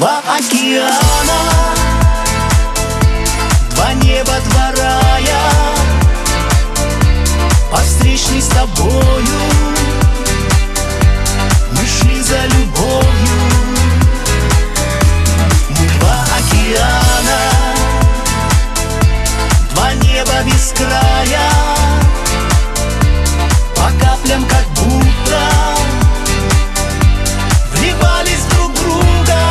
два океана, два неба, два рая, по встречной с тобою мы шли за любовью. Мы два океана, два неба без края, по каплям как будто вливались друг в друга.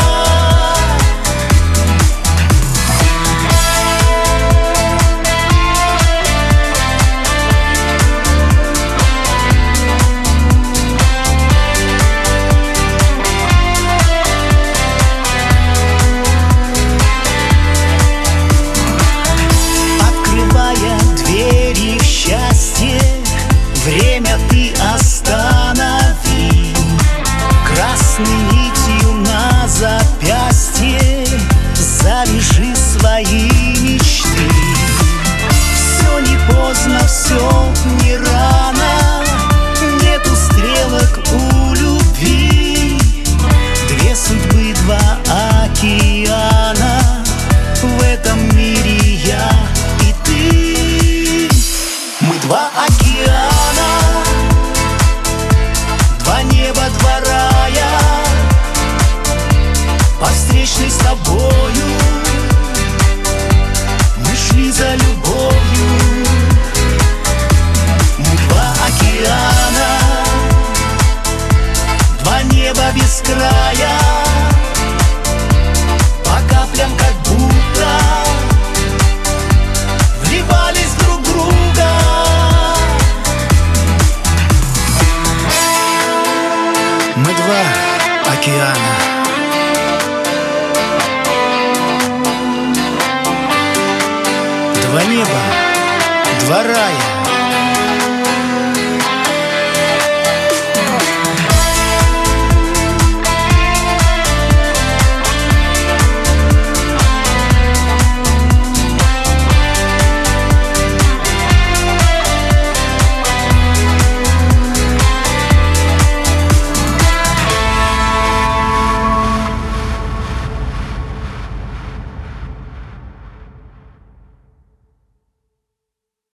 Открывая двери в счастье, время ты останови. Красной нитью на запястье завяжи свои мечты. Все не поздно, все не рано, нету стрелок у любви. Две судьбы, два океана, в этом мире я и ты. Мы два океана, два неба, два рая, по встречной с тобою мы шли за любовью. Мы два океана, два неба без края, по каплям как будто вливались друг в друга. Мы два океана, два неба, два рая,